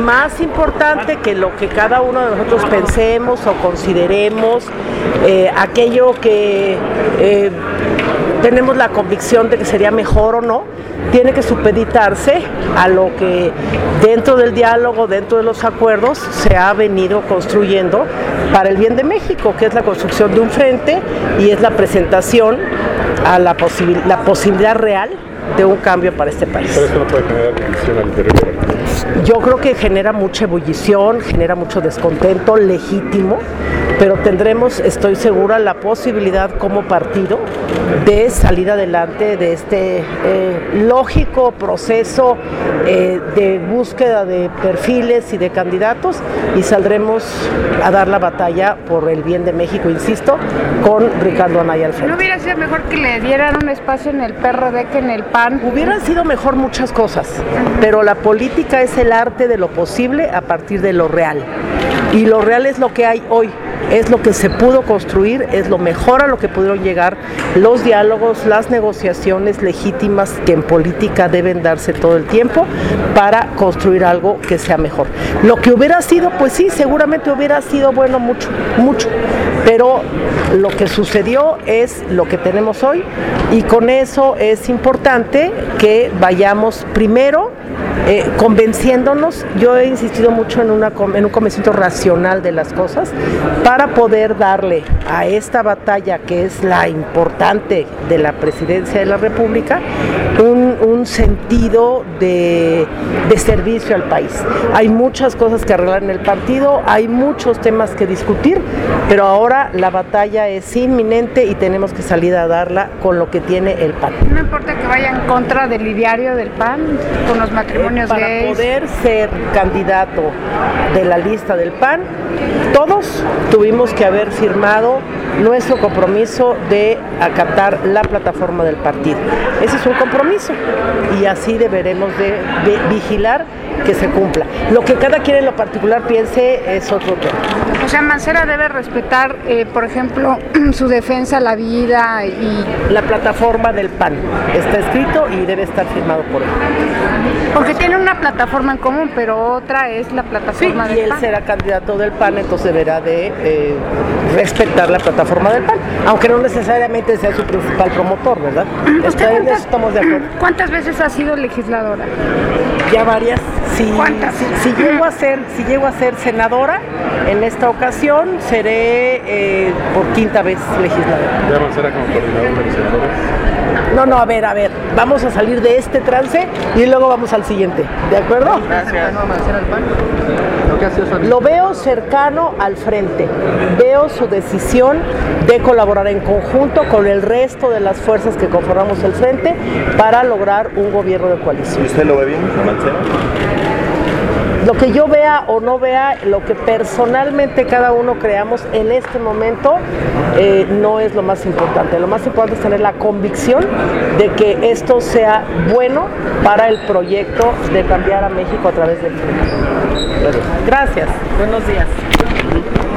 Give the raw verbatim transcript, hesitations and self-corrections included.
más importante que lo que cada uno de nosotros pensemos o consideremos, eh, aquello que eh, tenemos la convicción de que sería mejor o no, tiene que supeditarse a lo que dentro del diálogo, dentro de los acuerdos, se ha venido construyendo para el bien de México, que es la construcción de un frente y es la presentación a la, posibil- la posibilidad real de un cambio para este país. ¿Pero esto no puede generar división al interior del partido? Yo creo que genera mucha ebullición, genera mucho descontento legítimo, pero tendremos, estoy segura, la posibilidad como partido de salir adelante de este eh, lógico proceso eh, de búsqueda de perfiles y de candidatos, y saldremos a dar la batalla por el bien de México, insisto, con Ricardo Anaya al frente. ¿No hubiera sido mejor que le dieran un espacio en el P R D que en el P A N? Hubieran sido mejor muchas cosas, pero la política es el arte de lo posible a partir de lo real. Y lo real es lo que hay hoy, es lo que se pudo construir, es lo mejor a lo que pudieron llegar los diálogos, las negociaciones legítimas que en política deben darse todo el tiempo para construir algo que sea mejor. Lo que hubiera sido, pues sí, seguramente hubiera sido bueno mucho, mucho, pero lo que sucedió es lo que tenemos hoy, y con eso es importante que vayamos primero eh, convenciéndonos. Yo he insistido mucho en, una, en un convencimiento racional de las cosas para poder darle a esta batalla, que es la importante de la presidencia de la República, un, un sentido de, de servicio al país. Hay muchas cosas que arreglar en el partido, hay muchos temas que discutir, pero ahora la batalla es inminente y tenemos que salir a darla con lo que tiene el P A N. No importa que vaya en contra del ideario del P A N, con los matrimonios Para gays. poder ser candidato de la lista del P A N, todos tuvimos que haber firmado nuestro compromiso de acatar la plataforma del partido. Ese es un compromiso y así deberemos de, de vigilar que se cumpla. Lo que cada quien en lo particular piense es otro tema. O sea, Mancera debe respetar, eh, por ejemplo, su defensa a la vida y... La plataforma del P A N está escrito y debe estar firmado por él. Porque tiene una plataforma en común, pero otra es la plataforma Sí, del y él P A N. será candidato del P A N, entonces deberá de eh, respetar la plataforma del P A N, aunque no necesariamente sea su principal promotor, ¿verdad? Está, en eso estamos de acuerdo. ¿Cuántas veces ha sido legisladora? Ya varias. Si, ¿Cuántas? Si, si, llego a ser, si llego a ser senadora, en esta ocasión seré eh, por quinta vez legisladora. ¿Ya Mancera como coordinador de los senadores? No, no, a ver, a ver, vamos a salir de este trance y luego vamos al siguiente, ¿de acuerdo? Gracias. Lo veo cercano al frente, veo su decisión de colaborar en conjunto con el resto de las fuerzas que conformamos el frente para lograr un gobierno de coalición. ¿Y usted lo ve bien, Mancera? Lo que yo vea o no vea, lo que personalmente cada uno creamos en este momento, eh, no es lo más importante. Lo más importante es tener la convicción de que esto sea bueno para el proyecto de cambiar a México a través del frente. Gracias. Buenos días.